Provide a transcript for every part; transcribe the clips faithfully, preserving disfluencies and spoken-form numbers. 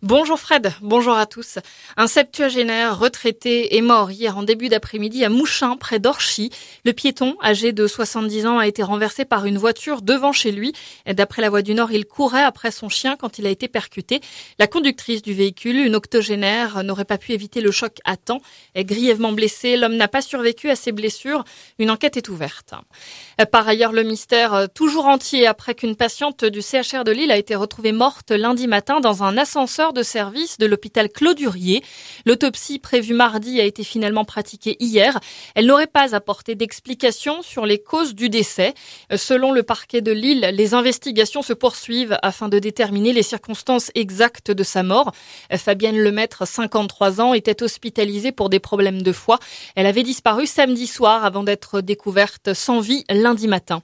Bonjour Fred, bonjour à tous. Un septuagénaire retraité est mort hier en début d'après-midi à Mouchin, près d'Orchy. Le piéton, âgé de soixante-dix ans, a été renversé par une voiture devant chez lui. D'après la Voix du Nord, il courait après son chien quand il a été percuté. La conductrice du véhicule, une octogénaire, n'aurait pas pu éviter le choc à temps. Grièvement blessé, l'homme n'a pas survécu à ses blessures. Une enquête est ouverte. Par ailleurs, le mystère toujours entier après qu'une patiente du C H R de Lille a été retrouvée morte lundi matin dans un ascenseur de service de l'hôpital Claude Hurier. L'autopsie prévue mardi a été finalement pratiquée hier. Elle n'aurait pas apporté d'explication sur les causes du décès. Selon le parquet de Lille, les investigations se poursuivent afin de déterminer les circonstances exactes de sa mort. Fabienne Lemaître, cinquante-trois ans, était hospitalisée pour des problèmes de foie. Elle avait disparu samedi soir avant d'être découverte sans vie lundi matin.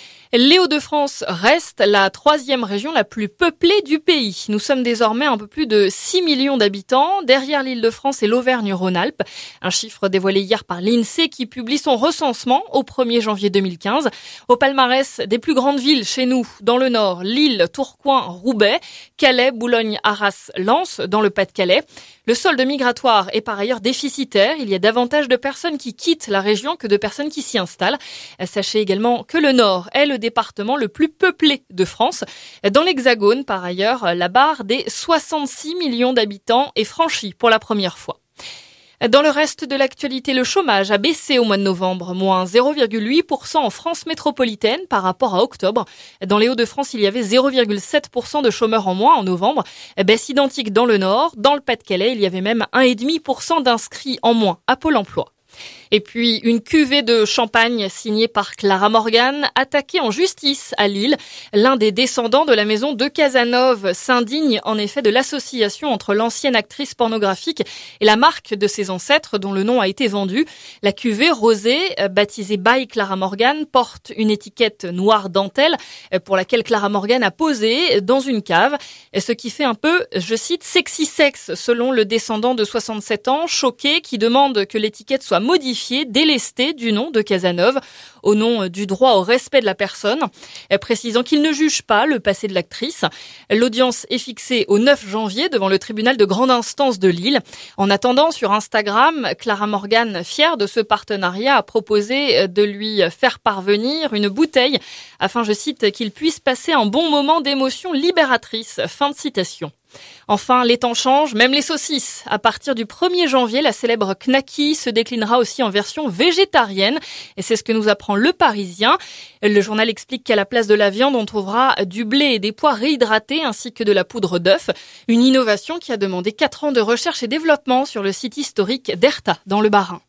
Les Hauts-de-France reste la troisième région la plus peuplée du pays. Nous sommes désormais un peu plus de six millions d'habitants, derrière l'Île-de-France et l'Auvergne-Rhône-Alpes. Un chiffre dévoilé hier par l'INSEE qui publie son recensement au premier janvier deux mille quinze. Au palmarès des plus grandes villes chez nous, dans le Nord, Lille, Tourcoing, Roubaix, Calais, Boulogne, Arras, Lens, dans le Pas-de-Calais. Le solde migratoire est par ailleurs déficitaire. Il y a davantage de personnes qui quittent la région que de personnes qui s'y installent. Sachez également que le Nord est le département le plus peuplé de France. Dans l'Hexagone, par ailleurs, la barre des soixante-six millions d'habitants est franchie pour la première fois. Dans le reste de l'actualité, le chômage a baissé au mois de novembre, moins zéro virgule huit pour cent en France métropolitaine par rapport à octobre. Dans les Hauts-de-France, il y avait zéro virgule sept pour cent de chômeurs en moins en novembre. Baisse identique dans le Nord. Dans le Pas-de-Calais, il y avait même un virgule cinq pour cent d'inscrits en moins à Pôle emploi. Et puis, une cuvée de champagne signée par Clara Morgan, attaquée en justice à Lille. L'un des descendants de la maison de Casanova s'indigne en effet de l'association entre l'ancienne actrice pornographique et la marque de ses ancêtres dont le nom a été vendu. La cuvée rosée, baptisée by Clara Morgan, porte une étiquette noire dentelle pour laquelle Clara Morgan a posé dans une cave. Ce qui fait un peu, je cite, sexy sex selon le descendant de soixante-sept ans, choqué, qui demande que l'étiquette soit modifié, délesté du nom de Casanova au nom du droit au respect de la personne, précisant qu'il ne juge pas le passé de l'actrice. L'audience est fixée au neuf janvier devant le tribunal de grande instance de Lille. En attendant, sur Instagram, Clara Morgan, fière de ce partenariat, a proposé de lui faire parvenir une bouteille afin, je cite, qu'il puisse passer un bon moment d'émotion libératrice. Fin de citation. Enfin, les temps changent, même les saucisses. À partir du premier janvier, la célèbre Knacky se déclinera aussi en version végétarienne. Et c'est ce que nous apprend Le Parisien. Le journal explique qu'à la place de la viande, on trouvera du blé et des pois réhydratés ainsi que de la poudre d'œuf. Une innovation qui a demandé quatre ans de recherche et développement sur le site historique d'Erta, dans le Bas-Rhin.